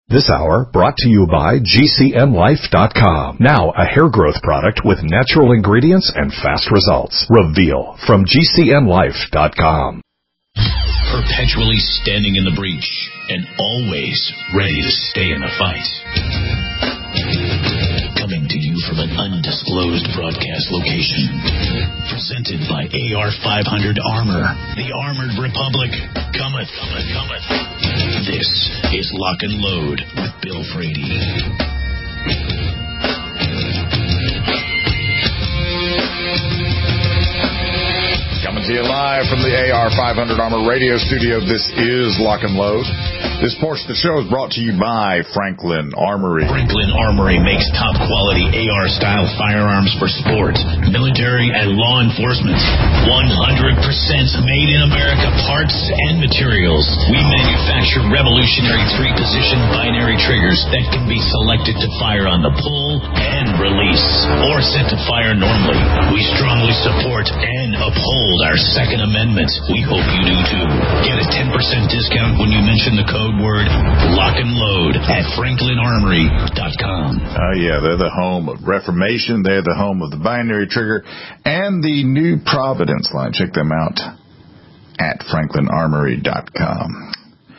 This hour brought to you by GCNlife.com. Now a hair growth product with natural ingredients and fast results. Reveal from GCNlife.com. Perpetually standing in the breach and always ready to stay in the fight. Coming to you from an undisclosed broadcast location. Presented by AR-500 Armor. The Armored Republic cometh. This is Lock and Load with Bill Frady. Coming to you live from the AR-500 Armor radio studio. This is Lock and Load. This portion of the show is brought to you by Franklin Armory. Franklin Armory makes top-quality AR-style firearms for sport, military, and law enforcement. 100% made in America parts and materials. We manufacture revolutionary three-position binary triggers that can be selected to fire on the pull and release, or set to fire normally. We strongly support and uphold our Second Amendment. We hope you do too. Get a 10% discount when you mention the code word Lock and Load at FranklinArmory.com. Yeah, they're the home of Reformation. They're the home of the binary trigger and the New Providence line. Check them out at FranklinArmory.com.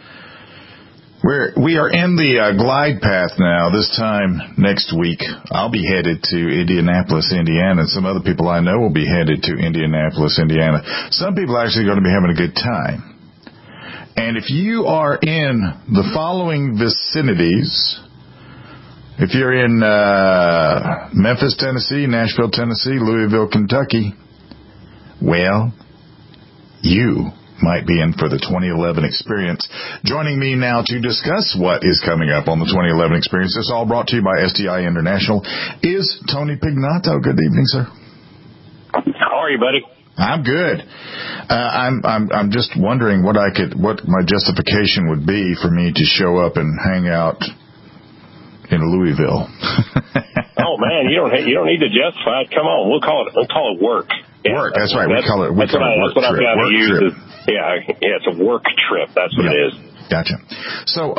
We are in the glide path now. This time next week, I'll be headed to Indianapolis, Indiana, and some other people I know will be headed to Indianapolis, Indiana. Some people are actually going to be having a good time. And if you are in the following vicinities, if you're in Memphis, Tennessee, Nashville, Tennessee, Louisville, Kentucky, well, you might be in for the 2011 experience. Joining me now to discuss what is coming up on the 2011 experience, this all brought to you by SDI International, is Tony Pignato. Good evening, sir. How are you, buddy? I'm good. I'm just wondering what my justification would be for me to show up and hang out in Louisville. Oh man, you don't need to justify it. Come on, we'll call it work. Yeah, work. That's right. We call it work trip. That's what I've got to use. Yeah, it's a work trip. That's what it is. Gotcha. So,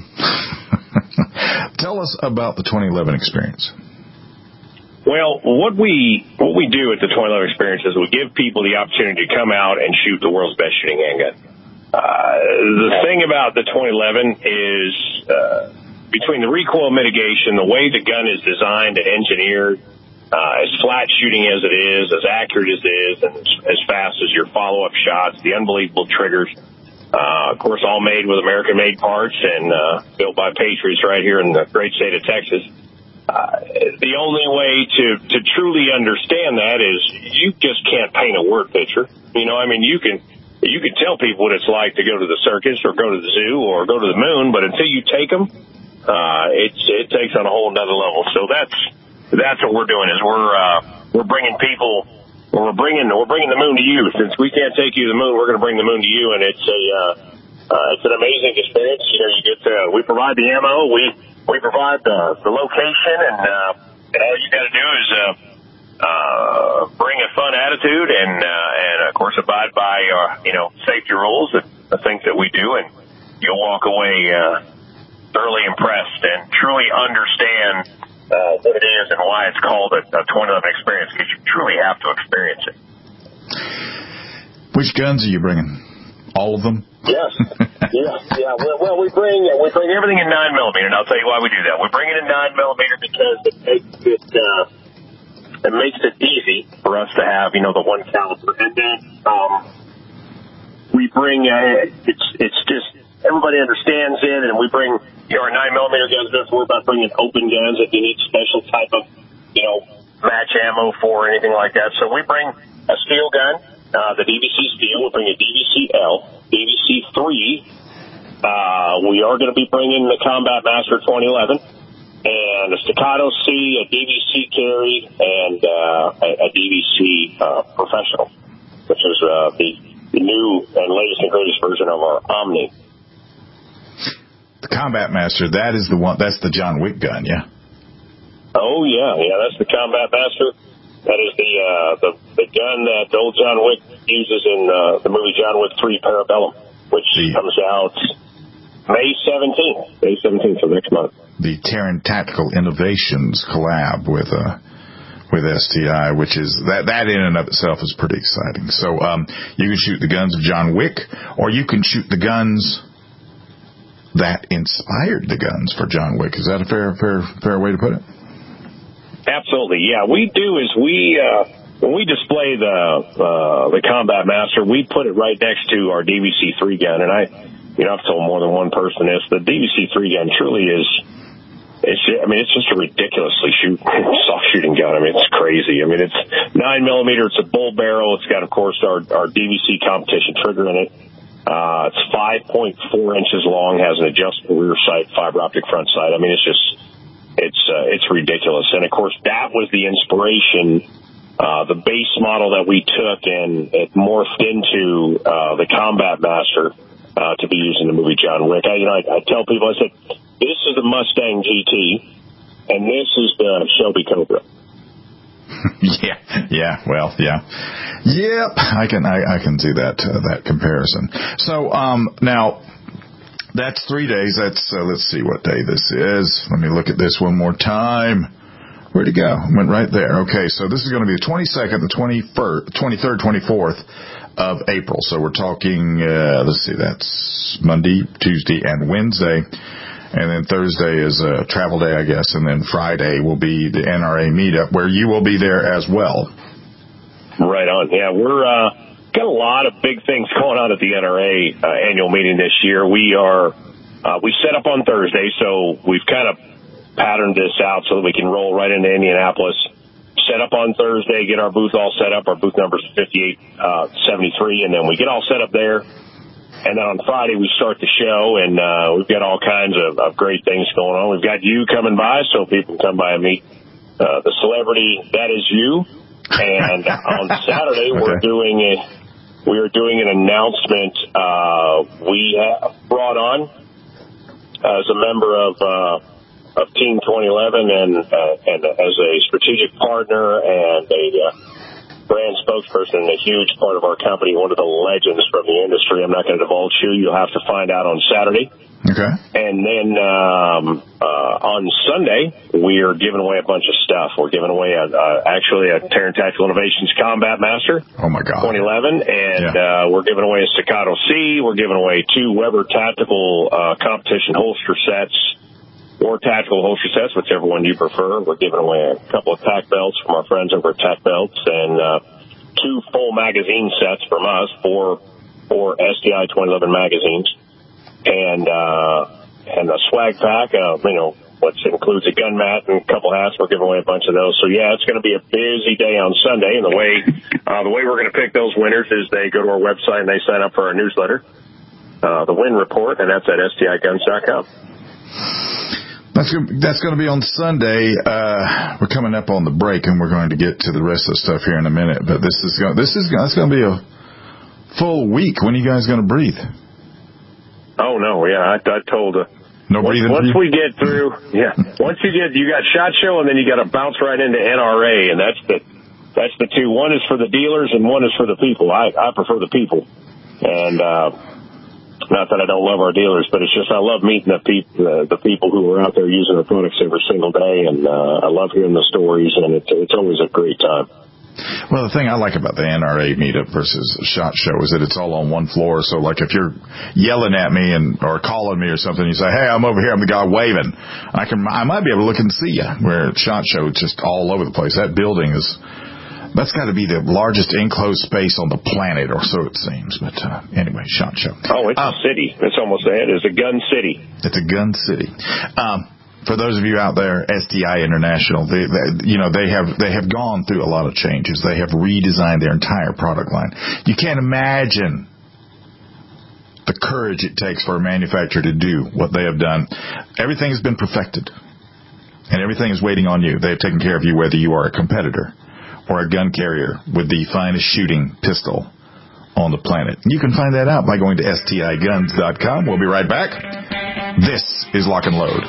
tell us about the 2011 experience. Well, what we do at the 2011 experience is we give people the opportunity to come out and shoot the world's best shooting handgun. The thing about the 2011 is between the recoil mitigation, the way the gun is designed and engineered, as flat shooting as it is, as accurate as it is, and as fast as your follow-up shots, the unbelievable triggers, of course, all made with American-made parts and built by Patriots right here in the great state of Texas. The only way to truly understand that is you just can't paint a word picture. You know, I mean, you can tell people what it's like to go to the circus or go to the zoo or go to the moon, but until you take them, it takes on a whole nother level. So that's what we're doing is we're bringing people, we're bringing the moon to you. Since we can't take you to the moon, we're going to bring the moon to you, and it's an amazing experience. You know, you get we provide the ammo, we provide the location, and all you got to do is bring a fun attitude and of course abide by safety rules and the things that we do, and you'll walk away thoroughly impressed and truly understand what it is and why it's called a 2011 experience, because you truly have to experience it. Which guns are you bringing? All of them? Yes. Yeah. Well, we bring everything in 9mm, and I'll tell you why we do that. We bring it in 9mm because it makes it easy for us to have, the 1 caliber, and then we bring it's just everybody understands it, and we bring our 9mm guns. We're about bringing open guns if you need special type of match ammo for or anything like that. So we bring a steel gun. The DVC steel, we'll bring a DVC-L, DVC-3. We are going to be bringing the Combat Master 2011, and a Staccato C, a DVC carry, and a DVC Professional, which is the new and latest and greatest version of our Omni. The Combat Master, that's the John Wick gun, yeah? Oh, yeah, that's the Combat Master. That is the gun that old John Wick uses in the movie John Wick 3 Parabellum, which comes out May 17th, so next month. The Terran Tactical Innovations collab with STI, which is that in and of itself is pretty exciting. So you can shoot the guns of John Wick, or you can shoot the guns that inspired the guns for John Wick. Is that a fair way to put it? Absolutely, yeah. We do is when we display the Combat Master, we put it right next to our DVC-3 gun, and I've told more than one person this. The DVC-3 gun truly is, it's just a ridiculously soft shooting gun. I mean, it's crazy. I mean, it's 9mm. It's a bull barrel. It's got, of course, our DVC competition trigger in it. It's 5.4 inches long. Has an adjustable rear sight, fiber optic front sight. I mean, it's ridiculous. And of course, that was the inspiration. The base model that we took and it morphed into the Combat Master to be used in the movie John Wick. I tell people, I said, this is the Mustang GT, and this is the Shelby Cobra. Yeah. Yep. I can see that comparison. So now that's 3 days. That's let's see what day this is. Let me look at this one more time. Where'd it go? Went right there. Okay, so this is going to be the 22nd, the 23rd, 24th of April. So we're talking, let's see, that's Monday, Tuesday, and Wednesday. And then Thursday is a travel day, I guess. And then Friday will be the NRA meetup where you will be there as well. Right on. Yeah, we're got a lot of big things going on at the NRA annual meeting this year. We set up on Thursday, so we've kind of patterned this out so that we can roll right into Indianapolis. Set up on Thursday, get our booth all set up. Our booth number is 5873, and then we get all set up there. And then on Friday, we start the show, and we've got all kinds of great things going on. We've got you coming by, so people can come by and meet the celebrity that is you. And on Saturday, we are doing an announcement. We have brought on as a member of Team 2011 and as a strategic partner and a brand spokesperson and a huge part of our company, one of the legends from the industry. I'm not going to divulge who. You'll have to find out on Saturday. Okay. And then on Sunday, we are giving away a bunch of stuff. We're giving away actually a Terran Tactical Innovations Combat Master. Oh, my God. 2011. And we're giving away a Staccato C. We're giving away 2 Weber Tactical competition holster sets. Or tactical holster sets, whichever one you prefer. We're giving away a couple of tack belts from our friends over at Tack Belts and 2 full magazine sets from us, 4 STI 2011 magazines, and a swag pack, which includes a gun mat and a couple hats. We're giving away a bunch of those. So yeah, it's going to be a busy day on Sunday. And the way we're going to pick those winners is they go to our website and they sign up for our newsletter, the Win Report, and that's at stiguns.com. That's going to be on Sunday. We're coming up on the break, and we're going to get to the rest of the stuff here in a minute. But that's going to be a full week. When are you guys going to breathe? Oh no, yeah, I told. No breathing. Once we get through, once you got SHOT Show, and then you got to bounce right into NRA, and that's the 2. One is for the dealers, and one is for the people. I prefer the people, and. Not that I don't love our dealers, but it's just I love meeting the people who are out there using our products every single day, and I love hearing the stories, and it's always a great time. Well, the thing I like about the NRA meetup versus SHOT Show is that it's all on one floor. So, like, if you're yelling at me or calling me or something, you say, "Hey, I'm over here. I'm the guy waving." I might be able to look and see you. Where at SHOT Show, it's just all over the place. That building that's got to be the largest enclosed space on the planet, or so it seems. But anyway, SHOT Show. Oh, it's a city. It's almost that. It's a gun city. It's a gun city. For those of you out there, STI International, they have gone through a lot of changes. They have redesigned their entire product line. You can't imagine the courage it takes for a manufacturer to do what they have done. Everything has been perfected, and everything is waiting on you. They have taken care of you, whether you are a competitor or a gun carrier with the finest shooting pistol on the planet. You can find that out by going to stiguns.com. We'll be right back. This is Lock and Load.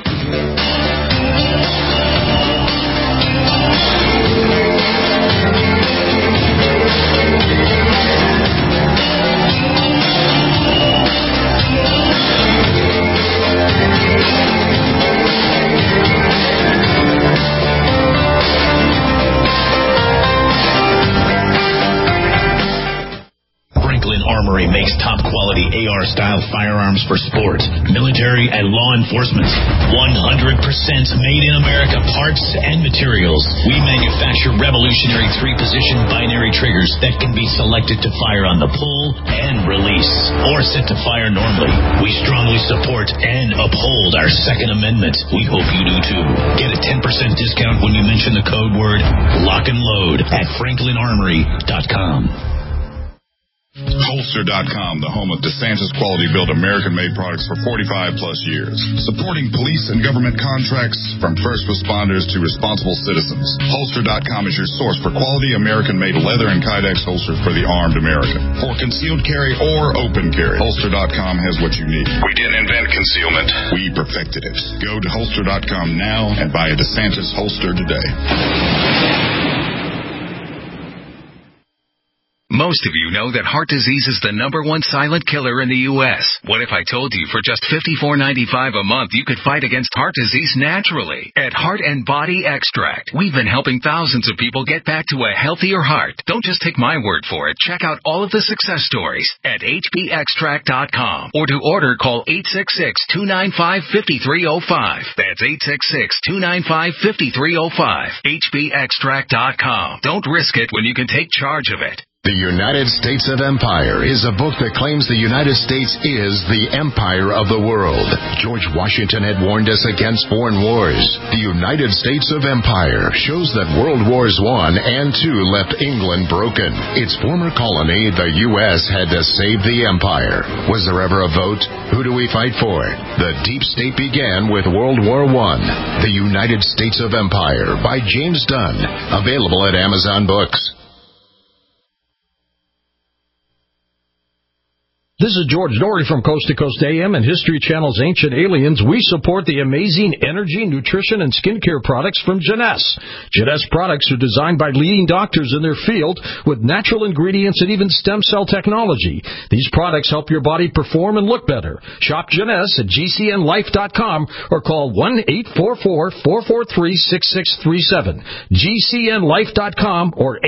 AR-style firearms for sport, military, and law enforcement. 100% made in America parts and materials. We manufacture revolutionary 3-position binary triggers that can be selected to fire on the pull and release, or set to fire normally. We strongly support and uphold our Second Amendment. We hope you do too. Get a 10% discount when you mention the code word Lock and Load at FranklinArmory.com. Holster.com, the home of DeSantis quality-built American-made products for 45-plus years. Supporting police and government contracts from first responders to responsible citizens. Holster.com is your source for quality American-made leather and Kydex holsters for the armed American. For concealed carry or open carry, Holster.com has what you need. We didn't invent concealment. We perfected it. Go to Holster.com now and buy a DeSantis holster today. Most of you know that heart disease is the #1 silent killer in the U.S. What if I told you for just $54.95 a month you could fight against heart disease naturally? At Heart and Body Extract, we've been helping thousands of people get back to a healthier heart. Don't just take my word for it. Check out all of the success stories at hbextract.com. Or to order, call 866-295-5305. That's 866-295-5305. hbextract.com. Don't risk it when you can take charge of it. The United States of Empire is a book that claims the United States is the empire of the world. George Washington had warned us against foreign wars. The United States of Empire shows that World Wars I and II left England broken. Its former colony, the U.S., had to save the empire. Was there ever a vote? Who do we fight for? The deep state began with World War I. The United States of Empire by James Dunn. Available at Amazon Books. This is George Doherty from Coast to Coast AM and History Channel's Ancient Aliens. We support the amazing energy, nutrition, and skincare products from Jeunesse. Jeunesse products are designed by leading doctors in their field with natural ingredients and even stem cell technology. These products help your body perform and look better. Shop Jeunesse at GCNlife.com or call 1-844-443-6637. GCNlife.com or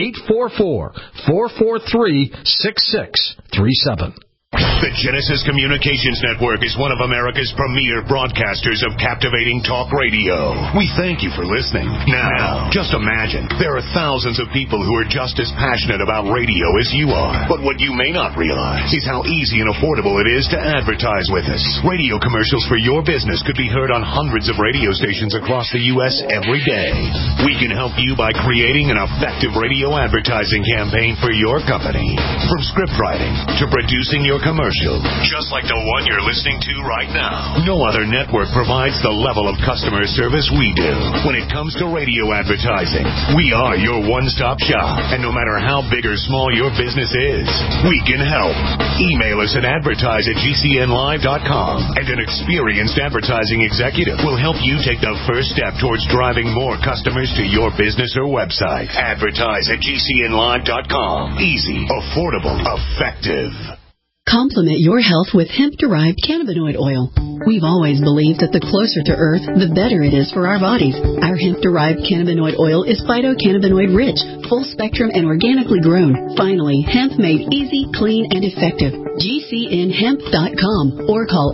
844-443-6637. The Genesis Communications Network is one of America's premier broadcasters of captivating talk radio. We thank you for listening. Now, just imagine, there are thousands of people who are just as passionate about radio as you are. But what you may not realize is how easy and affordable it is to advertise with us. Radio commercials for your business could be heard on hundreds of radio stations across the U.S. every day. We can help you by creating an effective radio advertising campaign for your company. From script writing to producing your commercial, just like the one you're listening to right now. No other network provides the level of customer service we do. When it comes to radio advertising, we are your one-stop shop. And no matter how big or small your business is, we can help. Email us at advertise@gcnlive.com, and an experienced advertising executive will help you take the first step towards driving more customers to your business or website. Advertise@gcnlive.com. Easy, affordable, effective. Complement your health with hemp-derived cannabinoid oil. We've always believed that the closer to Earth, the better it is for our bodies. Our hemp-derived cannabinoid oil is phytocannabinoid-rich, full-spectrum, and organically grown. Finally, hemp made easy, clean, and effective. GCNhemp.com or call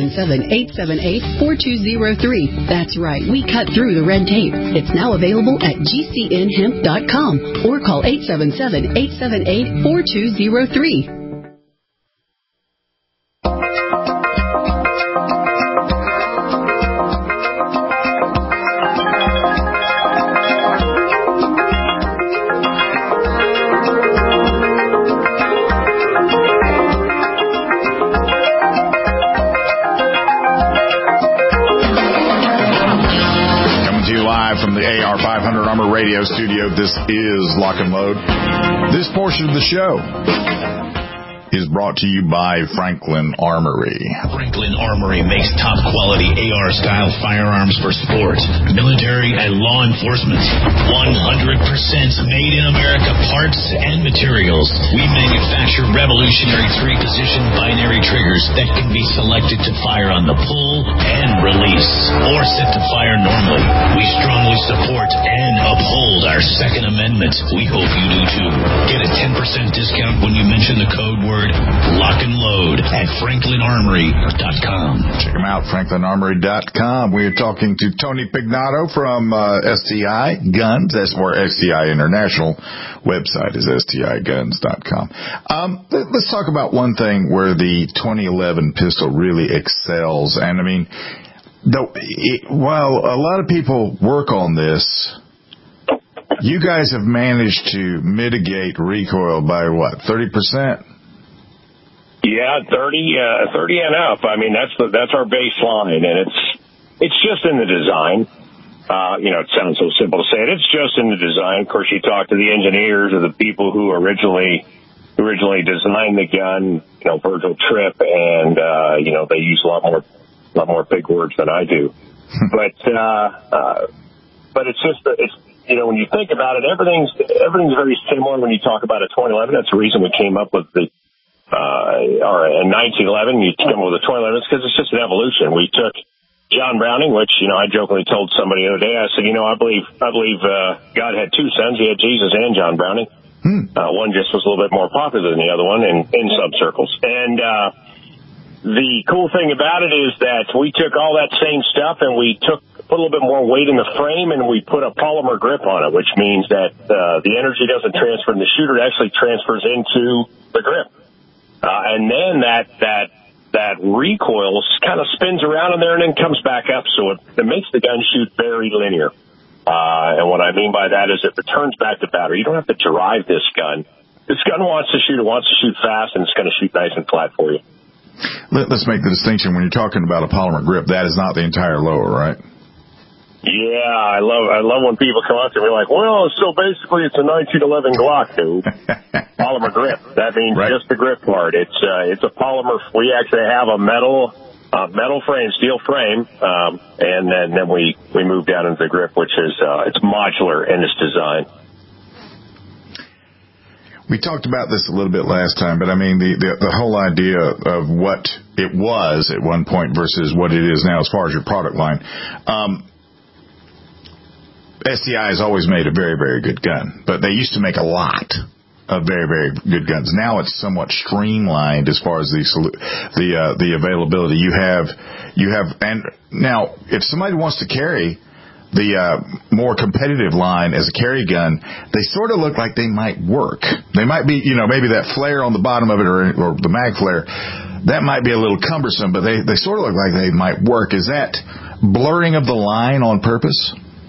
877-878-4203. That's right, we cut through the red tape. It's now available at GCNhemp.com or call 877-878-4203. From the AR 500 Armor Radio Studio, this is Lock and Load. This portion of the show is brought to you by Franklin Armory. Franklin Armory makes top quality AR-style firearms for sport, military, and law enforcement. 100% made in America parts and materials. We manufacture revolutionary 3-position binary triggers that can be selected to fire on the pull and release, or set to fire normally. We strongly support and uphold our Second Amendment. We hope you do too. Get a 10% discount when you mention the code word keyword lock and load at FranklinArmory.com. Check them out, FranklinArmory.com. We're talking to Tony Pignato from STI Guns. That's where STI International website is STIGuns.com. Let's talk about one thing where the 2011 pistol really excels. And I mean, while a lot of people work on this, you guys have managed to mitigate recoil by what, 30%? Yeah, 30 and up. I mean, that's our baseline, and it's just in the design. It sounds so simple to say it. It's just in the design. Of course, you talk to the engineers or the people who originally designed the gun, Virgil Tripp, and they use a lot more big words than I do. But it's just when you think about it, everything's very similar when you talk about a 2011. That's the reason we came up with a 1911. You come up with a 2011 because it's just an evolution. We took John Browning, which I jokingly told somebody the other day. I said, I believe God had two sons. He had Jesus and John Browning. One just was a little bit more popular than the other one in some circles. And the cool thing about it is that we took all that same stuff and we put a little bit more weight in the frame, and we put a polymer grip on it, which means that the energy doesn't transfer in the shooter. It actually transfers into the grip. And then that recoil kind of spins around in there and then comes back up, so it makes the gun shoot very linear. And what I mean by that is it returns back to battery. You don't have to drive this gun. This gun wants to shoot. It wants to shoot fast, and it's going to shoot nice and flat for you. Let's make the distinction. When you're talking about a polymer grip, that is not the entire lower, right? Yeah, I love when people come up to me like, well, so basically it's a 1911 Glock, dude. Polymer grip. That means just the grip part. It's a polymer. We actually have a metal frame, steel frame, and then we move down into the grip, which is it's modular in its design. We talked about this a little bit last time, but I mean the whole idea of what it was at one point versus what it is now as far as your product line. STI has always made a very, very good gun, but they used to make a lot of very, very good guns. Now it's somewhat streamlined as far as the availability. You have, and now if somebody wants to carry the more competitive line as a carry gun, they sort of look like they might work. They might be, maybe that flare on the bottom of it or the mag flare, that might be a little cumbersome, but they sort of look like they might work. Is that blurring of the line on purpose?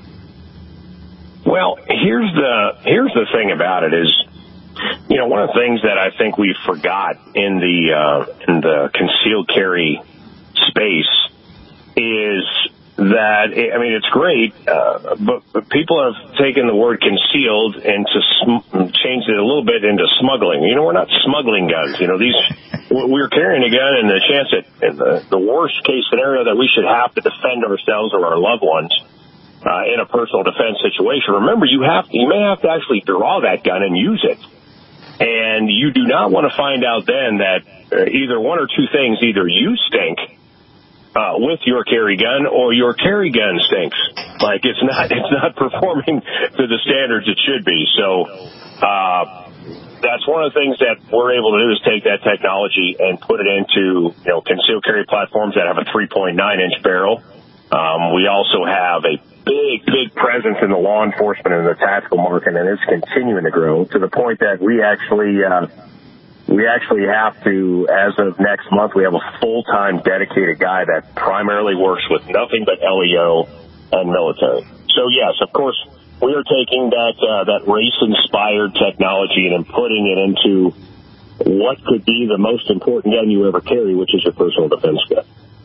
Well, here's the thing about it is, one of the things that I think we forgot in the concealed carry space is that, it's great, but people have taken the word concealed and changed it a little bit into smuggling. We're not smuggling guns. We're carrying a gun, and the chance that in the worst case scenario that we should have to defend ourselves or our loved ones in a personal defense situation. Remember, you may have to actually draw that gun and use it. And you do not want to find out then that either one or two things, either you stink with your carry gun or your carry gun stinks. Like it's not performing to the standards it should be. So that's one of the things that we're able to do is take that technology and put it into concealed carry platforms that have a 3.9-inch barrel. We also have a big presence in the law enforcement and the tactical market, and it's continuing to grow to the point that we actually have to, as of next month, we have a full-time dedicated guy that primarily works with nothing but LEO and military. So yes, of course, we are taking that race-inspired technology and putting it into what could be the most important gun you ever carry, which is your personal defense gun.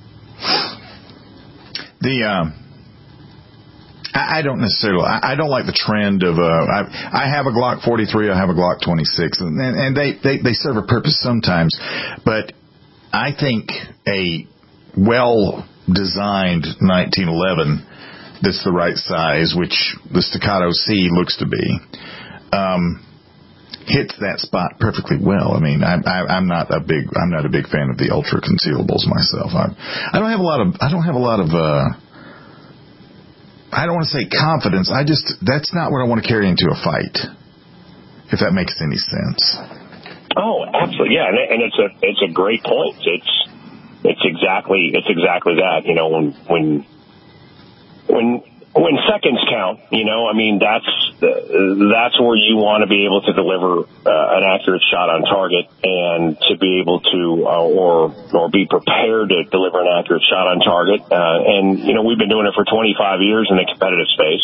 I don't like the trend of I have a Glock 43, I have a Glock 26, and they serve a purpose sometimes, but I think a well-designed 1911 that's the right size, which the Staccato C looks to be, hits that spot perfectly well. I mean, I'm not a big fan of the ultra concealables myself. I don't have a lot of I don't want to say confidence. that's not what I want to carry into a fight, if that makes any sense. Oh, absolutely, yeah, and it's a great point. It's exactly that. You know, when seconds count, you know, I mean, that's where you want to be able to deliver an accurate shot on target, and to be able to or be prepared to deliver an accurate shot on target. And you know, we've been doing it for 25 years in the competitive space,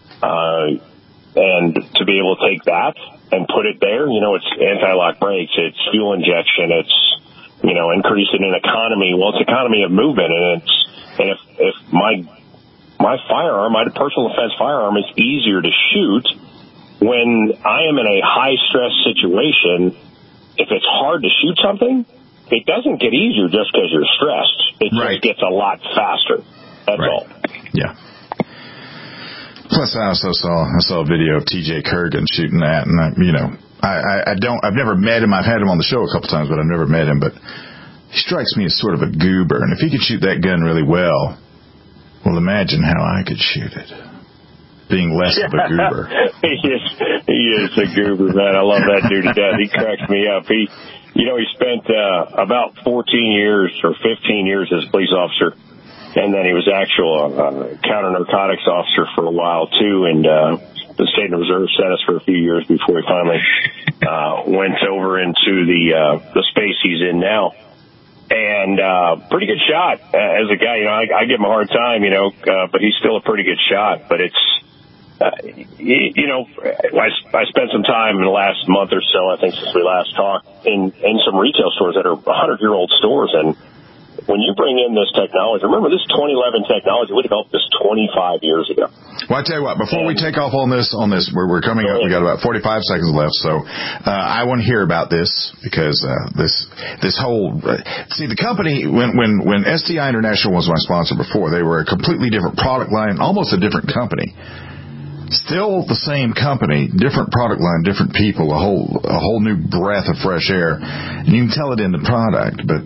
and to be able to take that and put it there, you know, it's anti-lock brakes, it's fuel injection, it's, you know, increasing in economy. Well, it's economy of movement, and if my firearm, my personal defense firearm, is easier to shoot when I am in a high-stress situation. If it's hard to shoot something, it doesn't get easier just because you're stressed. It just gets a lot faster. That's all. Yeah. Plus, I also saw a video of T.J. Kurgan shooting that, and I've never met him. I've had him on the show a couple times, but I've never met him. But he strikes me as sort of a goober, and if he could shoot that gun really well, imagine how I could shoot it, being less of a goober. He is a goober, man. I love that dude to death. He cracks me up. He spent about 14 years or 15 years as a police officer. And then he was actual counter-narcotics officer for a while, too, and the State and Reserve Service for a few years before he finally went over into the space he's in now. And pretty good shot as a guy. You know, I give him a hard time, you know, but he's still a pretty good shot. But it's, you know, I spent some time in the last month or so, I think, since we last talked, in some retail stores that are 100-year-old stores, and when you bring in this technology, remember this 2011 technology, we developed this 25 years ago. Well, I tell you what, before we take off on this, we're coming up, we got about 45 seconds left, so I want to hear about this, because this whole, see, the company, when STI International was my sponsor before, they were a completely different product line, almost a different company. Still the same company, different product line, different people, a whole new breath of fresh air, and you can tell it in the product, but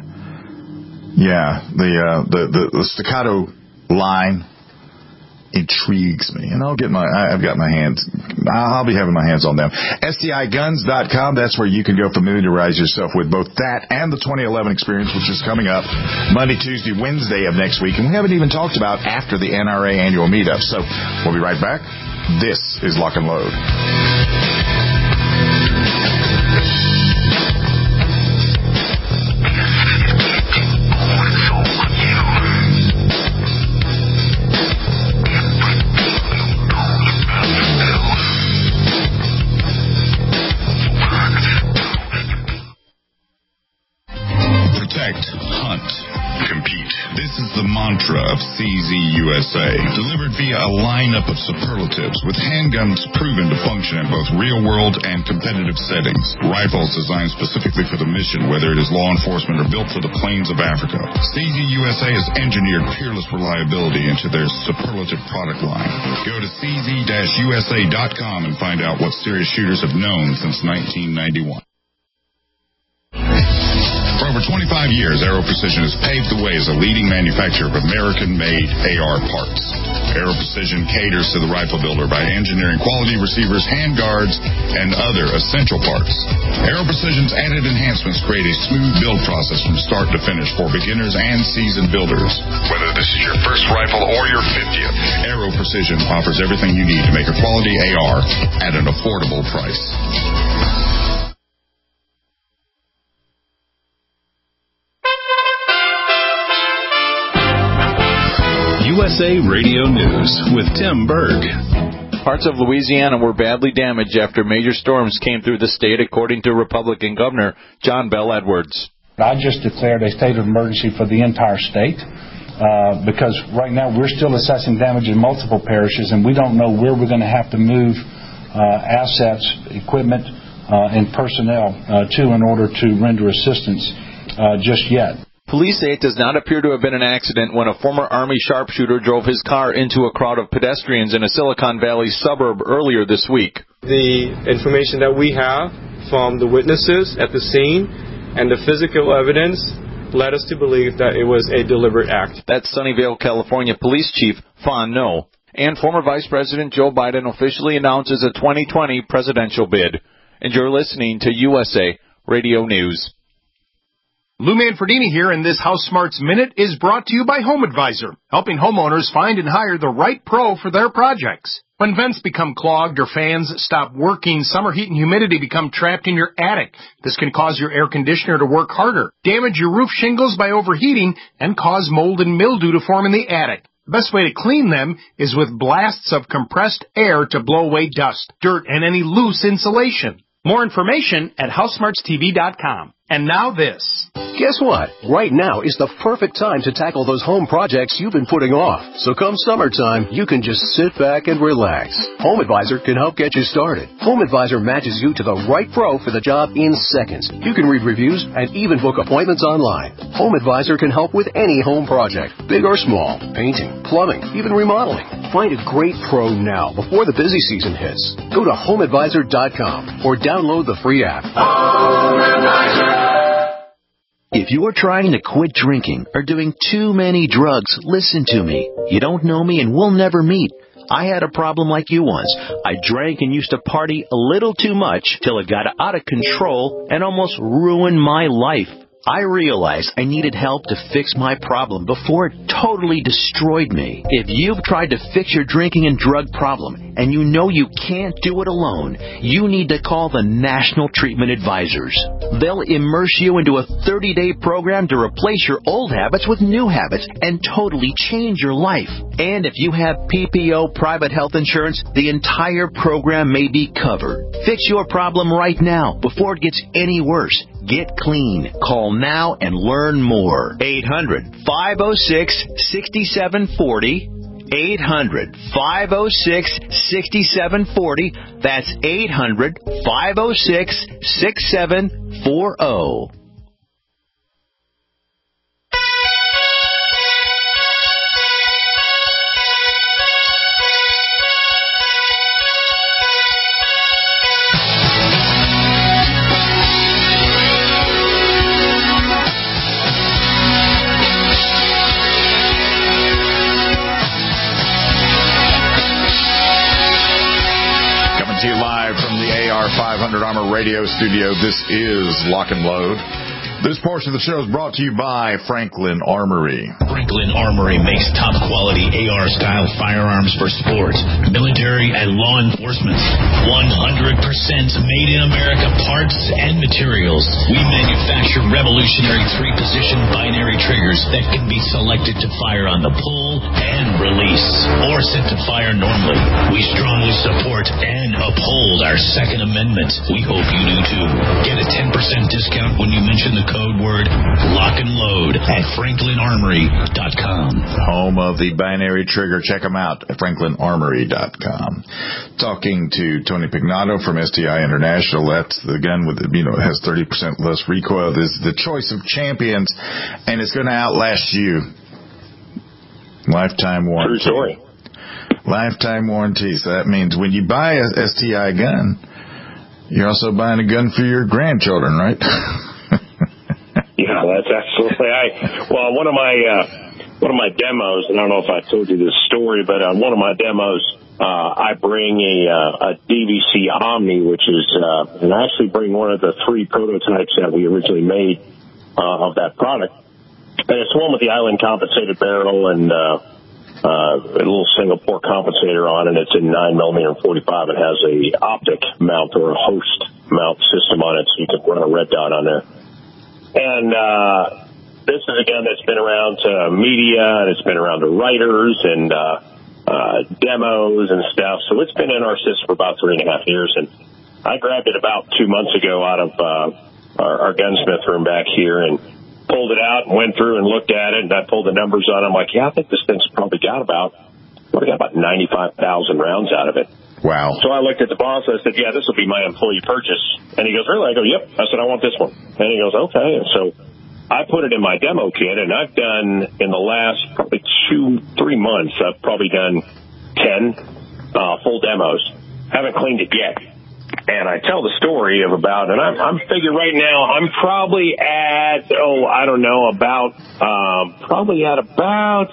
yeah, the Staccato line intrigues me, and I'll be having my hands on them. STIGuns.com, that's where you can go familiarize yourself with both that and the 2011 experience, which is coming up Monday, Tuesday, Wednesday of next week, and we haven't even talked about after the NRA annual meetup. So we'll be right back. This is Lock and Load. Of CZ USA, delivered via a lineup of superlatives with handguns proven to function in both real-world and competitive settings. Rifles designed specifically for the mission, whether it is law enforcement or built for the plains of Africa. CZ USA has engineered peerless reliability into their superlative product line. Go to cz-usa.com and find out what serious shooters have known since 1991. For over 25 years, Aero Precision has paved the way as a leading manufacturer of American-made AR parts. Aero Precision caters to the rifle builder by engineering quality receivers, handguards, and other essential parts. Aero Precision's added enhancements create a smooth build process from start to finish for beginners and seasoned builders. Whether this is your first rifle or your 50th, Aero Precision offers everything you need to make a quality AR at an affordable price. USA Radio News with Tim Berg. Parts of Louisiana were badly damaged after major storms came through the state, according to Republican Governor John Bell Edwards. I just declared a state of emergency for the entire state because right now we're still assessing damage in multiple parishes, and we don't know where we're going to have to move assets, equipment, and personnel to in order to render assistance just yet. Police say it does not appear to have been an accident when a former Army sharpshooter drove his car into a crowd of pedestrians in a Silicon Valley suburb earlier this week. The information that we have from the witnesses at the scene and the physical evidence led us to believe that it was a deliberate act. That's Sunnyvale, California Police Chief Fawn No. And former Vice President Joe Biden officially announces a 2020 presidential bid. And you're listening to USA Radio News. Lou Manfredini here, and this House Smarts Minute is brought to you by Home Advisor, helping homeowners find and hire the right pro for their projects. When vents become clogged or fans stop working, summer heat and humidity become trapped in your attic. This can cause your air conditioner to work harder, damage your roof shingles by overheating, and cause mold and mildew to form in the attic. The best way to clean them is with blasts of compressed air to blow away dust, dirt, and any loose insulation. More information at HouseSmartsTV.com. And now this. Guess what? Right now is the perfect time to tackle those home projects you've been putting off. So come summertime, you can just sit back and relax. Home Advisor can help get you started. Home Advisor matches you to the right pro for the job in seconds. You can read reviews and even book appointments online. Home Advisor can help with any home project, big or small, painting, plumbing, even remodeling. Find a great pro now before the busy season hits. Go to HomeAdvisor.com or download the free app. Home Advisor. If you are trying to quit drinking or doing too many drugs, listen to me. You don't know me and we'll never meet. I had a problem like you once. I drank and used to party a little too much till it got out of control and almost ruined my life. I realized I needed help to fix my problem before it totally destroyed me. If you've tried to fix your drinking and drug problem and you know you can't do it alone, you need to call the National Treatment Advisors. They'll immerse you into a 30-day program to replace your old habits with new habits and totally change your life. And if you have PPO private health insurance, the entire program may be covered. Fix your problem right now before it gets any worse. Get clean. Call now and learn more. 800-506-6740. 800-506-6740. That's 800-506-6740. Armor Radio Studio. This is Lock and Load. This portion of the show is brought to you by Franklin Armory. Franklin Armory makes top-quality AR-style firearms for sports, military, and law enforcement. 100% made in America parts and materials. We manufacture revolutionary 3-position binary triggers that can be selected to fire on the pull and release, or set to fire normally. We strongly support and uphold our Second Amendment. We hope you do too. Get a 10% discount when you mention the code word Lock and Load at FranklinArmory.com. Home of the binary trigger. Check them out at FranklinArmory.com. Talking to Tony Pignato from STI International. That's the gun with it has 30% less recoil. This is the choice of champions, and it's going to outlast you. Lifetime warranty. True story. Lifetime warranty. So that means when you buy a STI gun, you're also buying a gun for your grandchildren, right? Yeah, that's absolutely. One of my demos, and I don't know if I told you this story, but on one of my demos, I bring a DVC Omni, which is, and I actually bring one of the 3 prototypes that we originally made of that product. And it's one with the island compensated barrel and a little single port compensator on it. It's in 9mm and 45. It has a optic mount or a host mount system on it, so you can run a red dot on there. And this is a gun that's been around to media, and it's been around to writers and demos and stuff. So it's been in our system for about 3.5 years. And I grabbed it about 2 months ago out of our gunsmith room back here and pulled it out and went through and looked at it. And I pulled the numbers on it. I'm like, yeah, I think this thing's probably got about 95,000 rounds out of it. Wow. So I looked at the boss and I said, yeah, this will be my employee purchase. And he goes, really? I go, yep. I said, I want this one. And he goes, okay. And so I put it in my demo kit, and I've done, in the last probably 2-3 months, I've probably done 10 full demos. Haven't cleaned it yet. And I tell the story of about, and I'm figuring right now, I'm probably at, probably at about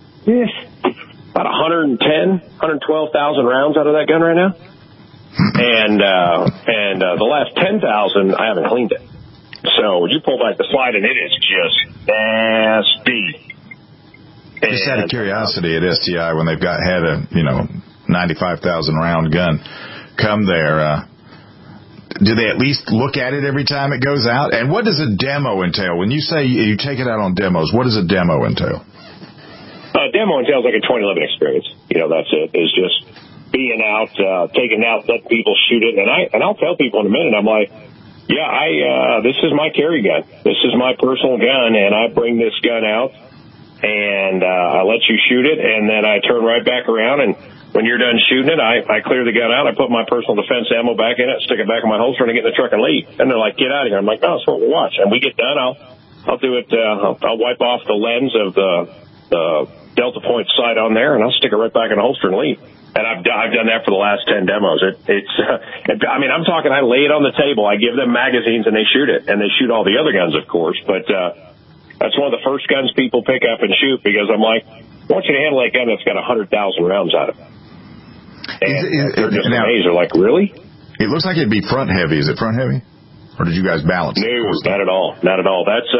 110, 112,000 rounds out of that gun right now. And the last 10,000, I haven't cleaned it. So you pull back the slide, and it is just nasty. Just out of curiosity, at STI, when they've had a 95,000 round gun come there, do they at least look at it every time it goes out? And what does a demo entail? When you say you take it out on demos, what does a demo entail? Demo entails like a 2011 experience. That's it. It's just being out, taking out, letting people shoot it. And I'll tell people in a minute, I'm like, yeah, this is my carry gun. This is my personal gun, and I bring this gun out, and I let you shoot it, and then I turn right back around, and when you're done shooting it, I clear the gun out, I put my personal defense ammo back in it, stick it back in my holster, and I get in the truck and leave. And they're like, get out of here. I'm like, no, that's what we'll watch. And we get done, I'll do it, I'll wipe off the lens of the Delta Point sight on there, and I'll stick it right back in the holster and leave. And I've done that for the last 10 demos. I'm talking, I lay it on the table, I give them magazines, and they shoot it. And they shoot all the other guns, of course. But that's one of the first guns people pick up and shoot, because I'm like, I want you to handle that gun that's got 100,000 rounds out of it. And they're just amazed. They're like, really? It looks like it'd be front heavy. Is it front heavy? Or did you guys balance? No, not at all. Not at all. That's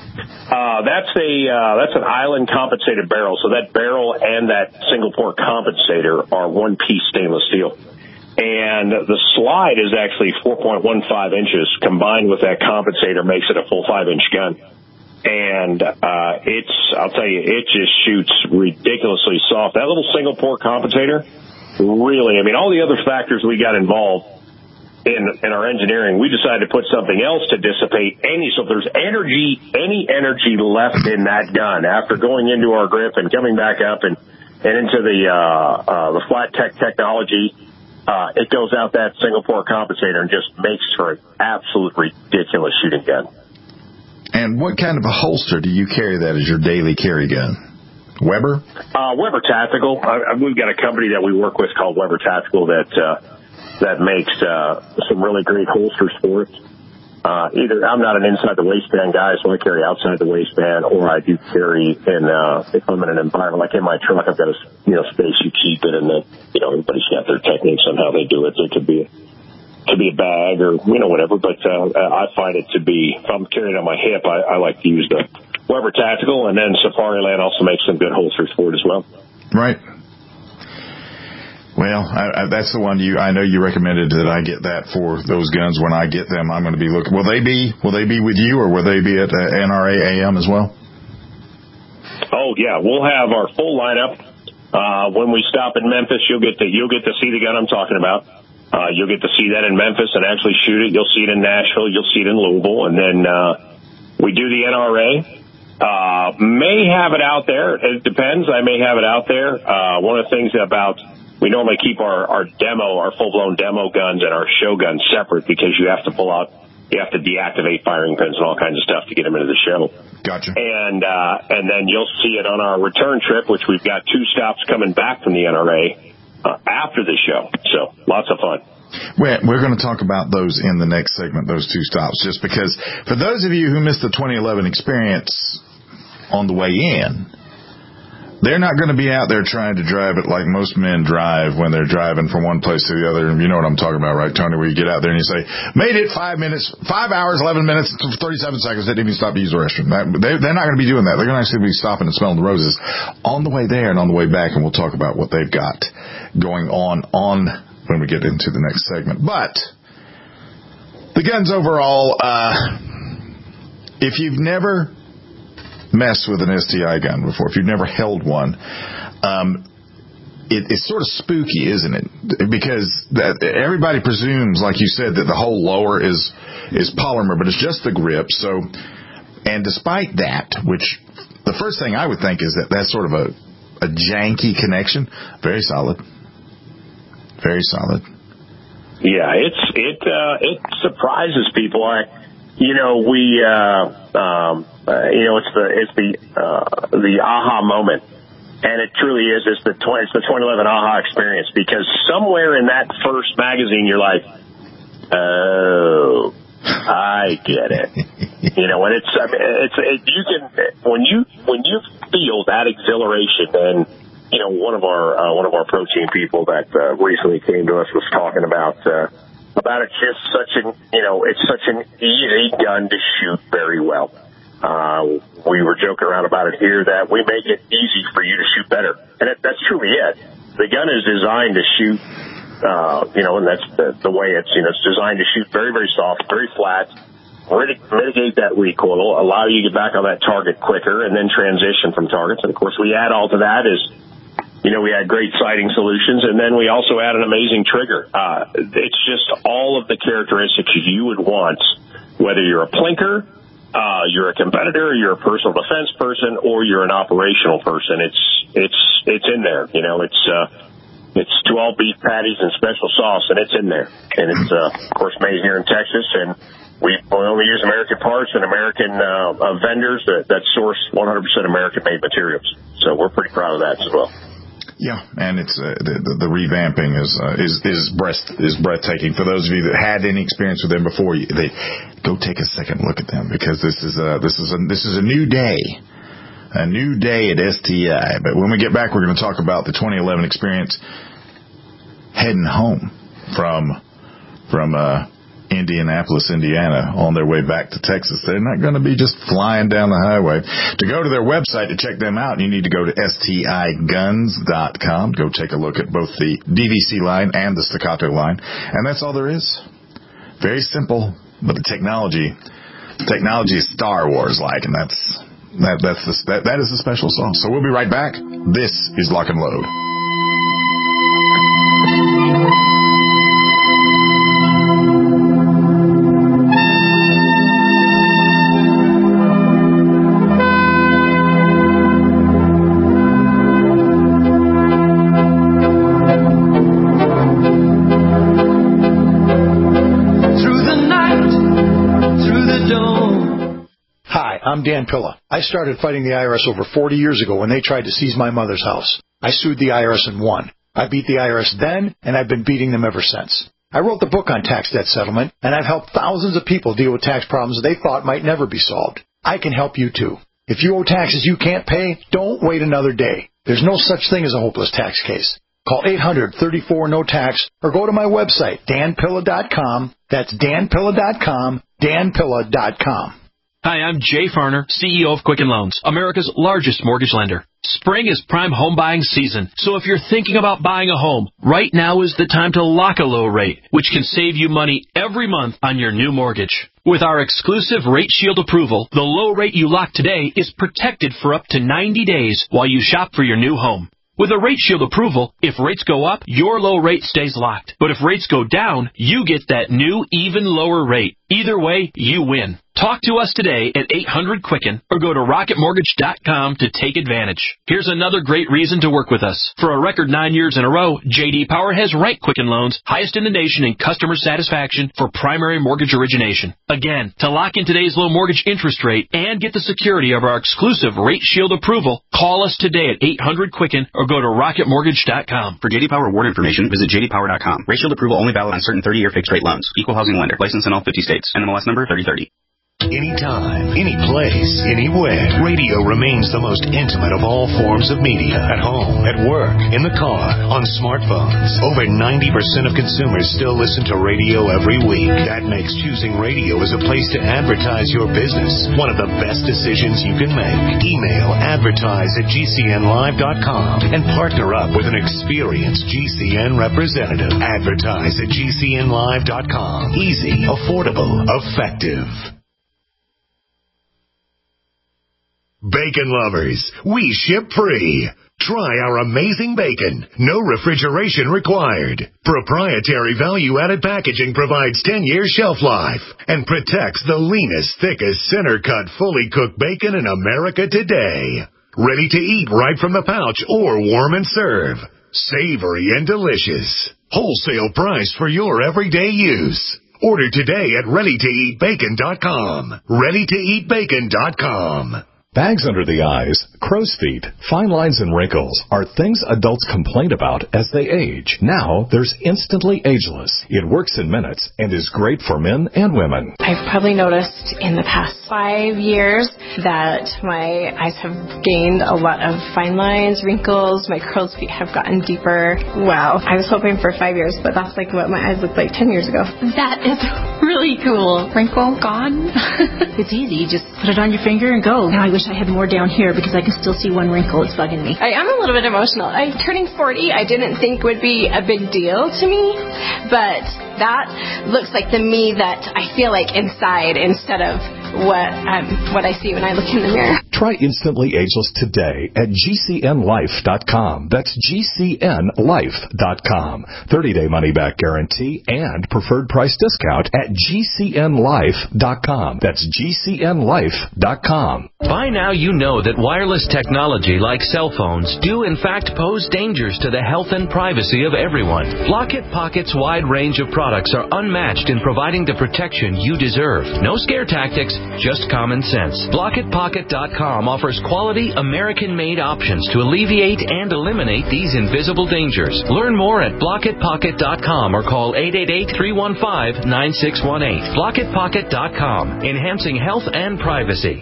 an island compensated barrel. So that barrel and that single port compensator are one piece stainless steel. And the slide is actually 4.15 inches combined with that compensator makes it a full 5-inch gun. And I'll tell you, it just shoots ridiculously soft. That little single port compensator, really, all the other factors we got involved in our engineering, we decided to put something else to dissipate so if there's any energy left in that gun after going into our grip and coming back up and into the flat technology, it goes out that single port compensator and just makes for an absolute ridiculous shooting gun. And what kind of a holster do you carry that as your daily carry gun? Weber? Weber Tactical. We've got a company that we work with called Weber Tactical that makes some really great holsters for us. Either I'm not an inside the waistband guy, so I carry outside the waistband, or I do carry if I'm in an environment like in my truck, I've got a space you keep it, and then everybody's got their techniques on how they do it. It could be a bag or whatever, but I find it to be, if I'm carrying it on my hip, I like to use the Weber Tactical, and then Safariland also makes some good holsters for it as well. Right. Well, that's the one I know you recommended that I get that for those guns. When I get them, I'm going to be looking. Will they be with you, or will they be at NRA AM as well? Oh yeah, we'll have our full lineup. When we stop in Memphis, you'll get to see the gun I'm talking about. You'll get to see that in Memphis and actually shoot it. You'll see it in Nashville. You'll see it in Louisville, and then we do the NRA. May have it out there. It depends. I may have it out there. One of the things about we normally keep our full-blown demo guns and our show guns separate, because you have to deactivate firing pins and all kinds of stuff to get them into the show. Gotcha. And then you'll see it on our return trip, which we've got 2 stops coming back from the NRA after the show. So lots of fun. We're going to talk about those in the next segment, those 2 stops, just because for those of you who missed the 2011 experience on the way in, they're not going to be out there trying to drive it like most men drive when they're driving from one place to the other. And you know what I'm talking about, right, Tony? Where you get out there and you say, made it 5 hours, 11 minutes, 37 seconds. Didn't even stop to use the restroom. They're not going to be doing that. They're going to actually be stopping and smelling the roses on the way there and on the way back. And we'll talk about what they've got going on when we get into the next segment. But the guns overall, if you've never messed with an STI gun before, if you've never held one, it's sort of spooky, isn't it? Because everybody presumes, like you said, that the whole lower is polymer, but it's just the grip. So, and despite that, which the first thing I would think is that that's sort of a janky connection, very solid. Very solid. Yeah, it surprises people. It's the aha moment, and it truly is. It's the 2011 aha experience, because somewhere in that first magazine you're like, oh, I get it. When you feel that exhilaration, and one of our protein people that recently came to us was talking about about it's just it's such an easy gun to shoot very well. We were joking around about it here that we make it easy for you to shoot better. And that's truly it. The gun is designed to shoot, and that's the way it's designed to shoot very, very soft, very flat, mitigate that recoil, allow you to get back on that target quicker, and then transition from targets. And, of course, we add all to that is, we had great sighting solutions, and then we also add an amazing trigger. It's just all of the characteristics you would want, whether you're a plinker, you're a competitor, you're a personal defense person, or you're an operational person. It's in there. It's 12 beef patties and special sauce, and it's in there. And it's, of course, made here in Texas, and we only use American parts and American vendors that source 100% American-made materials. So we're pretty proud of that as well. Yeah, and it's the revamping is breathtaking. For those of you that had any experience with them before, they go take a second look at them, because this is a new day. A new day at STI. But when we get back, we're going to talk about the 2011 experience heading home from Indianapolis, Indiana, on their way back to Texas. They're not going to be just flying down the highway. To go to their website to check them out, you need to go to stiguns.com. Go take a look at both the DVC line and the Staccato line. And that's all there is. Very simple, but the technology is Star Wars-like, and that is the special sauce. So we'll be right back. This is Lock and Load. I'm Dan Pilla. I started fighting the IRS over 40 years ago when they tried to seize my mother's house. I sued the IRS and won. I beat the IRS then, and I've been beating them ever since. I wrote the book on tax debt settlement, and I've helped thousands of people deal with tax problems they thought might never be solved. I can help you too. If you owe taxes you can't pay, don't wait another day. There's no such thing as a hopeless tax case. Call 800-34-NO-TAX or go to my website, danpilla.com. That's danpilla.com, danpilla.com. Hi, I'm Jay Farner, CEO of Quicken Loans, America's largest mortgage lender. Spring is prime home buying season, so if you're thinking about buying a home, right now is the time to lock a low rate, which can save you money every month on your new mortgage. With our exclusive Rate Shield approval, the low rate you lock today is protected for up to 90 days while you shop for your new home. With a Rate Shield approval, if rates go up, your low rate stays locked. But if rates go down, you get that new, even lower rate. Either way, you win. Talk to us today at 800-QUICKEN or go to rocketmortgage.com to take advantage. Here's another great reason to work with us. For a record 9 years in a row, J.D. Power has ranked Quicken Loans highest in the nation in customer satisfaction for primary mortgage origination. Again, to lock in today's low mortgage interest rate and get the security of our exclusive Rate Shield approval, call us today at 800-QUICKEN or go to rocketmortgage.com. For J.D. Power award information, visit jdpower.com. Rate Shield approval only valid on certain 30-year fixed-rate loans. Equal housing lender. Licensed in all 50 states. NMLS number 3030. Anytime, any place, anywhere, radio remains the most intimate of all forms of media. At home, at work, in the car, on smartphones. Over 90% of consumers still listen to radio every week. That makes choosing radio as a place to advertise your business one of the best decisions you can make. Email advertise@gcnlive.com and partner up with an experienced GCN representative. Advertise@gcnlive.com. Easy, affordable, effective. Bacon lovers, we ship free. Try our amazing bacon. No refrigeration required. Proprietary value-added packaging provides 10-year shelf life and protects the leanest, thickest, center-cut, fully cooked bacon in America today. Ready to eat right from the pouch or warm and serve. Savory and delicious. Wholesale price for your everyday use. Order today at ReadyToEatBacon.com. ReadyToEatBacon.com. Bags under the eyes, crow's feet, fine lines, and wrinkles are things adults complain about as they age. Now, there's Instantly Ageless. It works in minutes and is great for men and women. I've probably noticed in the past 5 years that my eyes have gained a lot of fine lines, wrinkles, my crow's feet have gotten deeper. Wow. I was hoping for 5 years, but that's like what my eyes looked like 10 years ago. That is really cool. Wrinkle gone. It's easy. You just put it on your finger and go. Now I wish I had more down here because I can still see one wrinkle. It's bugging me. I am a little bit emotional. Turning 40, I didn't think would be a big deal to me, but that looks like the me that I feel like inside instead of what I see when I look in the mirror. Try Instantly Ageless today at GCNLife.com. That's GCNLife.com. 30-day money-back guarantee and preferred price discount at GCNLife.com. That's GCNLife.com. By now you know that wireless technology like cell phones do in fact pose dangers to the health and privacy of everyone. Blockit Pocket's wide range of products are unmatched in providing the protection you deserve. No scare tactics, just common sense. BlockitPocket.com offers quality American-made options to alleviate and eliminate these invisible dangers. Learn more at BlockitPocket.com or call 888-315-9618. BlockitPocket.com, enhancing health and privacy.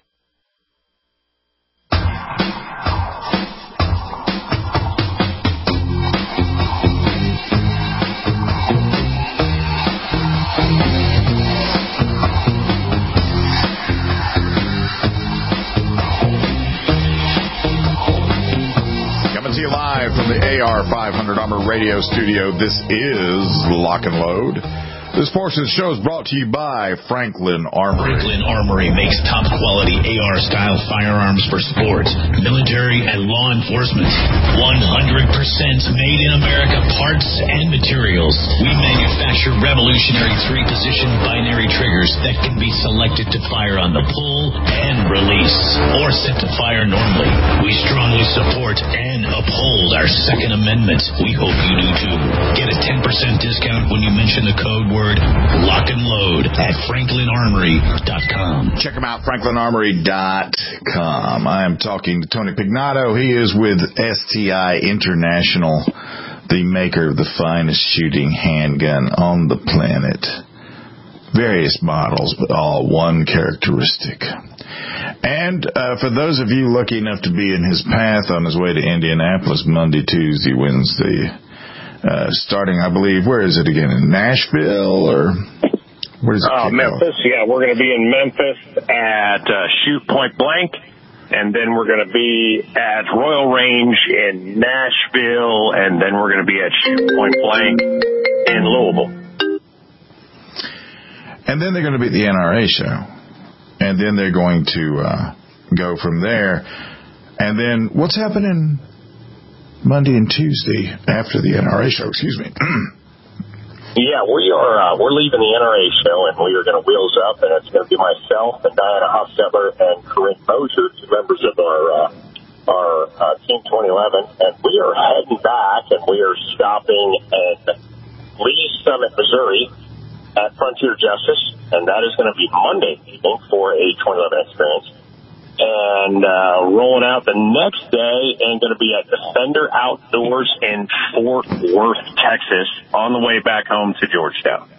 Live from the AR 500 Armor Radio Studio, this is Lock and Load. This portion of the show is brought to you by Franklin Armory. Franklin Armory makes top-quality AR-style firearms for sport, military, and law enforcement. 100% made in America parts and materials. We manufacture revolutionary 3-position binary triggers that can be selected to fire on the pull and release, or set to fire normally. We strongly support and uphold our Second Amendment. We hope you do too. Get a 10% discount when you mention the code word Lock and Load at FranklinArmory.com. Check them out, FranklinArmory.com. I am talking to Tony Pignato. He is with STI International, the maker of the finest shooting handgun on the planet. Various models, but all one characteristic. And for those of you lucky enough to be in his path on his way to Indianapolis Monday, Tuesday, Wednesday, starting, I believe, where is it again? In Nashville, or where is it? Memphis. Yeah, we're going to be in Memphis at Shoot Point Blank, and then we're going to be at Royal Range in Nashville, and then we're going to be at Shoot Point Blank in Louisville. And then they're going to be at the NRA show, and then they're going to go from there. And then what's happening Monday and Tuesday after the NRA show, excuse me. Yeah, we're leaving the NRA show, and we are going to wheels up, and it's going to be myself and Diana Hofstetler and Corinne Mosier, two members of our Team 2011, and we are heading back, and we are stopping in Lee Summit, Missouri at Frontier Justice, and that is going to be Monday evening for a 2011 experience. And rolling out the next day and going to be at Defender Outdoors in Fort Worth, Texas, on the way back home to Georgetown.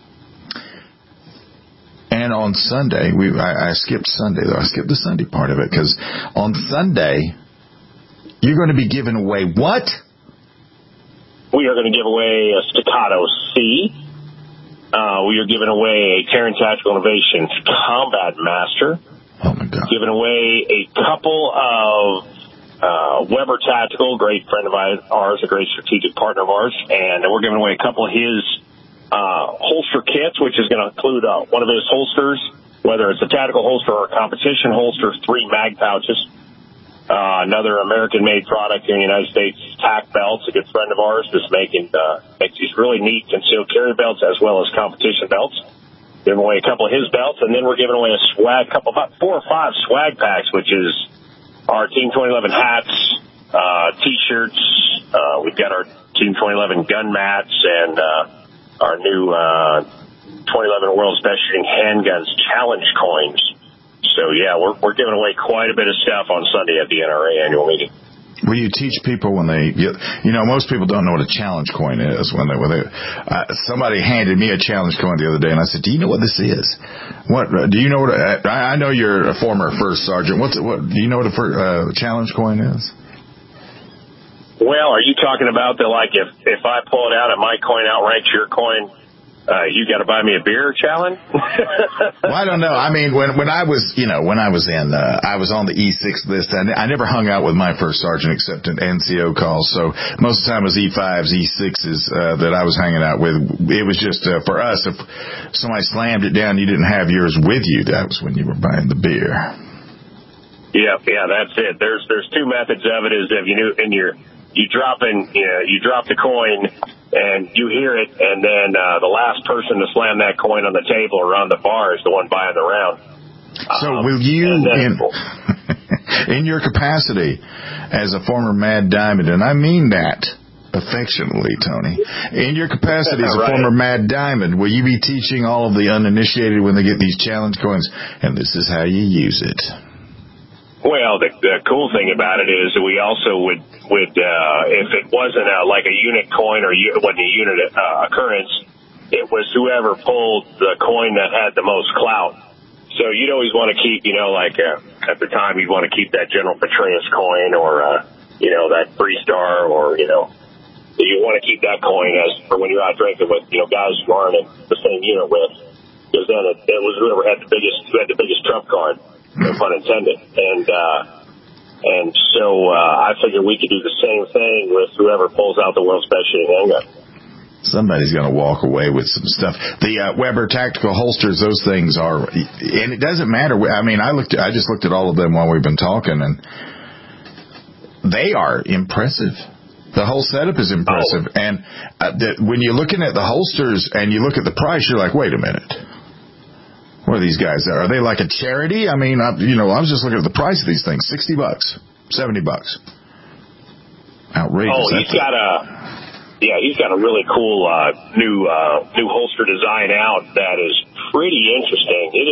And on Sunday, I skipped Sunday, though. I skipped the Sunday part of it, because on Sunday, you're going to be giving away what? We are going to give away a Staccato C. We are giving away a Terran Tactical Innovations Combat Master. Oh, my God. Giving away a couple of Weber Tactical, great friend of ours, a great strategic partner of ours, and we're giving away a couple of his holster kits, which is going to include one of his holsters, whether it's a tactical holster or a competition holster, 3 mag pouches, another American-made product in the United States, TAC belts, a good friend of ours, is makes these really neat concealed carry belts as well as competition belts. Giving away a couple of his belts, and then we're giving away about 4 or 5 swag packs, which is our Team 2011 hats, T-shirts. We've got our Team 2011 gun mats and our new 2011 World's Best Shooting Handguns Challenge coins. So, yeah, we're giving away quite a bit of stuff on Sunday at the NRA annual meeting. Will you teach people when they get, most people don't know what a challenge coin is. Somebody handed me a challenge coin the other day, and I said, "Do you know what this is? Do you know what? I know you're a former first sergeant. Do you know what a challenge coin is?" Well, are you talking about if I pull it out and my coin outranks your coin, you got to buy me a beer challenge? Well, I don't know. I mean, when I was I was on the E6 list. I never hung out with my first sergeant except in NCO calls. So most of the time it was E5s, E6s that I was hanging out with. It was just for us. If somebody slammed it down, you didn't have yours with you. That was when you were buying the beer. Yeah, that's it. There's two methods of it. Is if you drop the coin and you hear it, and then the last person to slam that coin on the table or on the bar is the one buying the round. So will you, in your capacity as a former Mad Diamond, and I mean that affectionately, Tony, in your capacity as a former Mad Diamond, will you be teaching all of the uninitiated when they get these challenge coins, and this is how you use it? Well, the cool thing about it is that we also would if it wasn't like a unit coin or wasn't a unit occurrence, it was whoever pulled the coin that had the most clout. So you'd always want to keep, at the time you'd want to keep that General Petraeus coin or, that Free Star or, you want to keep that coin as for when you're out drinking with, guys you aren't in the same unit with. Because then it was whoever had the biggest trump card. No pun intended. And so I figured we could do the same thing with whoever pulls out the world's best shooting handgun. Somebody's going to walk away with some stuff. The Weber tactical holsters, those things are, and it doesn't matter. I mean, I just looked at all of them while we've been talking, and they are impressive. The whole setup is impressive. And when you're looking at the holsters and you look at the price, you're like, wait a minute. What are these guys? Are they like a charity? I mean, I was just looking at the price of these things. $60, $70. Outrageous. Oh, he's got a really cool new holster design out that is pretty interesting. It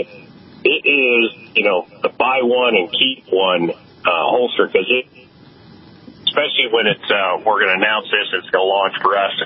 is the buy one and keep one holster, because especially when we're going to announce this, it's going to launch for us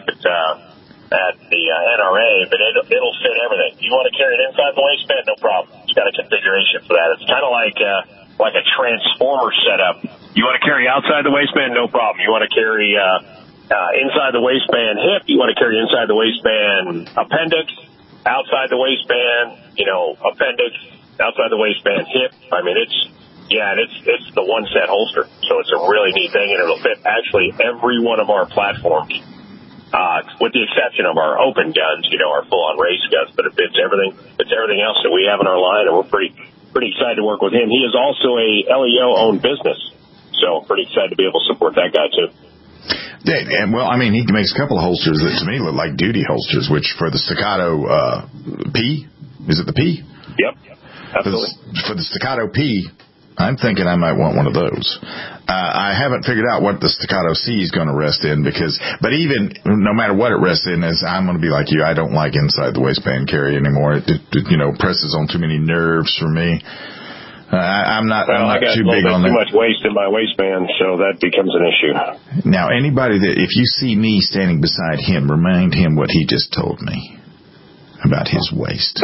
at the NRA, but it'll fit everything. You want to carry it inside the waistband? No problem. It's got a configuration for that. It's kind of like a transformer setup. You want to carry outside the waistband? No problem. You want to carry inside the waistband hip? You want to carry inside the waistband appendix? Outside the waistband, appendix? Outside the waistband hip? I mean, it's the one set holster. So it's a really neat thing, and it'll fit actually every one of our platforms. With the exception of our open guns, our full-on race guns, but it fits everything else that we have in our line, and we're pretty excited to work with him. He is also a LEO-owned business, so pretty excited to be able to support that guy, too. Yeah, well, I mean, he makes a couple of holsters that to me look like duty holsters, which for the Staccato P, is it the P? Yep, absolutely. For the Staccato P, I'm thinking I might want one of those. I haven't figured out what the Staccato C is going to rest in, but even no matter what it rests in, I'm going to be like you. I don't like inside the waistband carry anymore. It presses on too many nerves for me. I'm not too big on that. Too much waste in my waistband, so that becomes an issue. Now, anybody if you see me standing beside him, remind him what he just told me about his waist.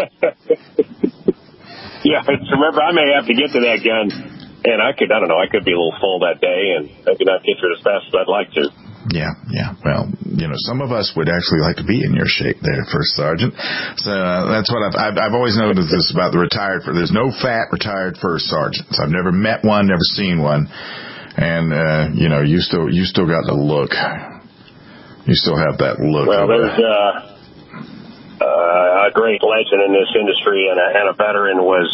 Yeah, remember, I may have to get to that gun, and I could be a little full that day, and maybe not get through it as fast as I'd like to. Yeah. Well, some of us would actually like to be in your shape there, First Sergeant. So that's what I've always noticed this about the retired. There's no fat retired First Sergeants. I've never met one, never seen one, and you still got the look. You still have that look. Well, there's a great legend in this industry and a veteran was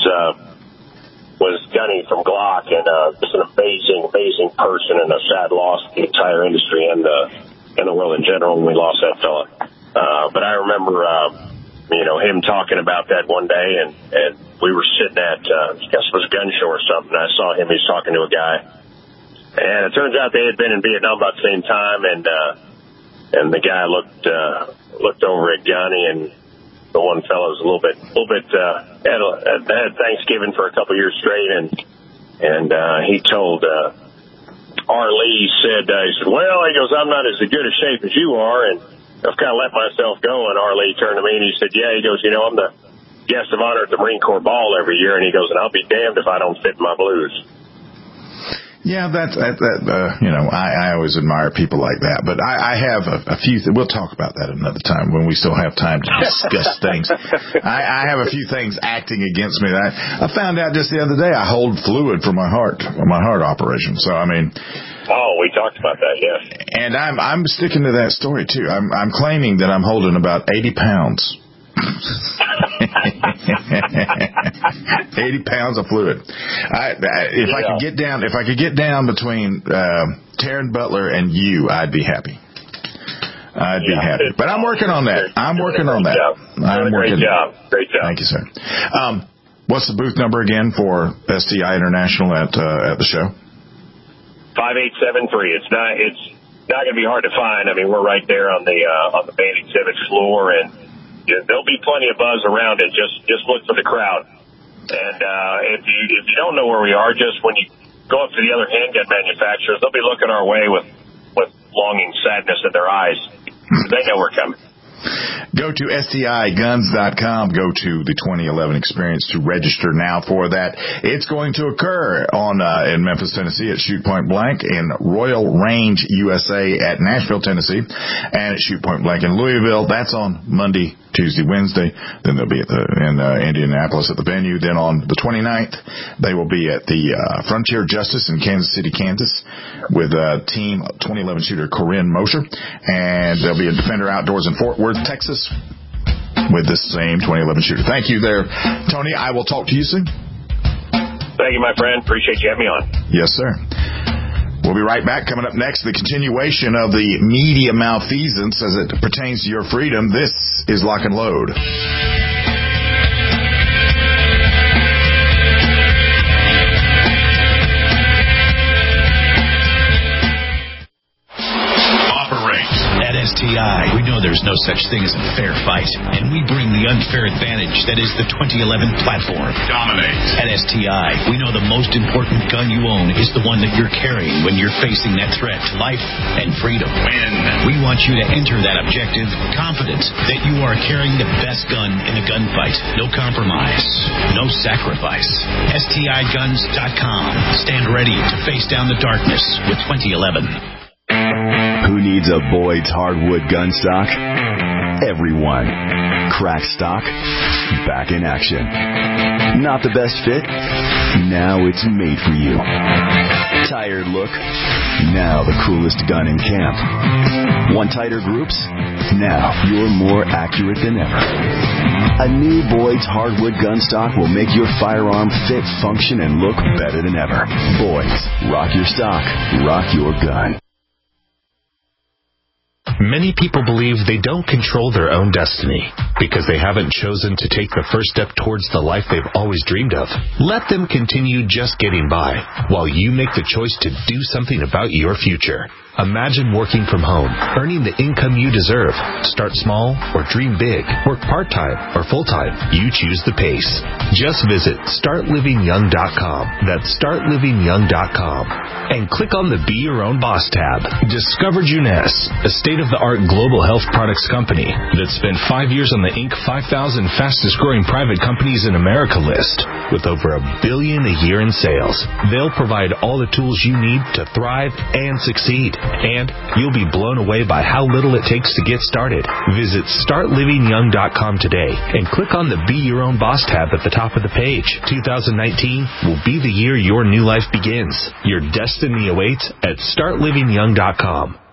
Gunny from Glock, and just an amazing person, and a sad loss to the entire industry and the world in general when we lost that fella. But I remember him talking about that one day, and we were sitting at I guess it was a gun show or something. I saw him. He was talking to a guy, and it turns out they had been in Vietnam about the same time, and the guy looked over at Gunny, and the one fellow was a little bit had Thanksgiving for a couple years straight, and he told R. Lee, he said, well, he goes, I'm not as good a shape as you are, and I've kind of let myself go. And R. Lee turned to me and he said, yeah, he goes, I'm the guest of honor at the Marine Corps Ball every year, and he goes, and I'll be damned if I don't fit my blues. Yeah, I always admire people like that. But I have a few. We'll talk about that another time when we still have time to discuss things. I have a few things acting against me. I found out just the other day I hold fluid for my heart operation. So, I mean. Oh, we talked about that, yes. And I'm sticking to that story, too. I'm claiming that I'm holding about 80 pounds. 80 pounds of fluid. If I could get down between Taryn Butler and you, I'd be happy. But I'm working on that. Great job. Thank you, sir. What's the booth number again for STI International at the show? 5873. It's not going to be hard to find. I mean, we're right there on the main exhibit floor, and there'll be plenty of buzz around it. Just look for the crowd. And if you don't know where we are, just when you go up to the other handgun manufacturers, they'll be looking our way with longing sadness in their eyes. They know we're coming. Go to STIGuns.com. Go to the 2011 experience to register now for that. It's going to occur in Memphis, Tennessee at Shoot Point Blank, in Royal Range, USA at Nashville, Tennessee, and at Shoot Point Blank in Louisville. That's on Monday, Tuesday, Wednesday. Then they'll be in Indianapolis at the venue. Then on the 29th, they will be at the Frontier Justice in Kansas City, Kansas, with Team 2011 shooter Corinne Mosher. And there'll be a Defender Outdoors in Fort Worth, Texas, with this same 2011 shooter. Thank you there, Tony. I will talk to you soon. Thank you, my friend. Appreciate you having me on. Yes, sir. We'll be right back. Coming up next, the continuation of the media malfeasance as it pertains to your freedom. This is Lock and Load. STI, we know there's no such thing as a fair fight, and we bring the unfair advantage that is the 2011 platform. Dominate. At STI, we know the most important gun you own is the one that you're carrying when you're facing that threat to life and freedom. Win. We want you to enter that objective confident that you are carrying the best gun in a gunfight. No compromise, no sacrifice. STIGuns.com. Stand ready to face down the darkness with 2011. Who needs a Boyd's hardwood gun stock? Everyone. Crack stock, back in action. Not the best fit? Now it's made for you. Tired look? Now the coolest gun in camp. Want tighter groups? Now you're more accurate than ever. A new Boyd's hardwood gun stock will make your firearm fit, function, and look better than ever. Boyd's. Rock your stock. Rock your gun. Many people believe they don't control their own destiny because they haven't chosen to take the first step towards the life they've always dreamed of. Let them continue just getting by while you make the choice to do something about your future. Imagine working from home, earning the income you deserve. Start small or dream big. Work part-time or full-time. You choose the pace. Just visit StartLivingYoung.com. That's StartLivingYoung.com. And click on the Be Your Own Boss tab. Discover Juness, a state-of-the-art global health products company that spent 5 years on the Inc. 5,000 fastest-growing private companies in America list with over $1 billion a year in sales. They'll provide all the tools you need to thrive and succeed. And you'll be blown away by how little it takes to get started. Visit StartLivingYoung.com today and click on the Be Your Own Boss tab at the top of the page. 2019 will be the year your new life begins. Your destiny awaits at StartLivingYoung.com.